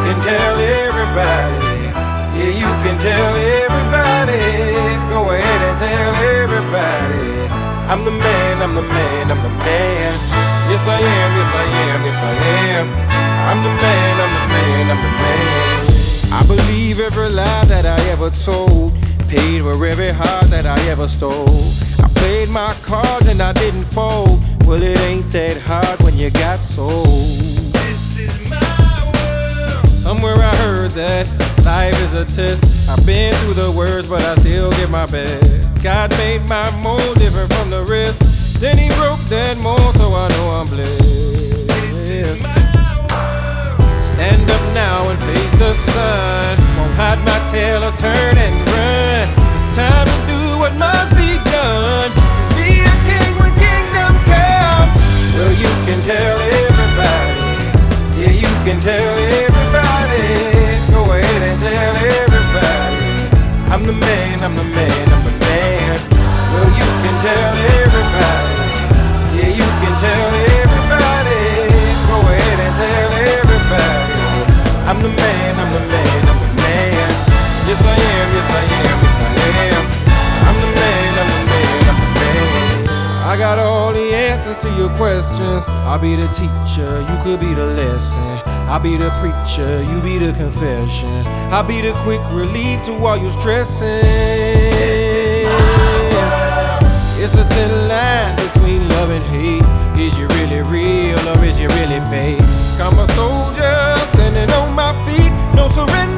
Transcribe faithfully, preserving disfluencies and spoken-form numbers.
can tell everybody. Yeah, you can tell everybody. Go ahead and tell everybody. I'm the man, I'm the man, I'm the man. Yes I am, yes I am, yes I am. I'm the man, I'm the man, I'm the man. I believe every lie that I ever told. Paid for every heart that I ever stole. I played my cards and I didn't fold. Well, it ain't that hard when you got sold. This is my world. Somewhere I heard that life is a test. I've been through the worst, but I still give my best. God made my mold different from the rest. Then he broke that mold, so I know I'm blessed. This is my world. Stand up now and face the sun. Won't hide my tail or turn and run. It's time to do what must be done. Be a king when kingdom comes. Well, you can tell everybody. Yeah, you can tell everybody. Go ahead and tell everybody. I'm the man, I'm the man, I'm the man. Well, you can tell everybody. Yeah, you can tell everybody. Go ahead and tell everybody. I'm the man, I'm the man, I'm the man. Yes I am, yes I am, yes I am. I'm the man, I'm the man, I'm the man. I got all the answers to your questions. I'll be the teacher, you could be the lesson. I'll be the preacher, you be the confession. I'll be the quick relief to all your stressing. It's a thin line between love and hate. Is you really real or is you really fake? I'm a soldier standing on my feet, no surrender.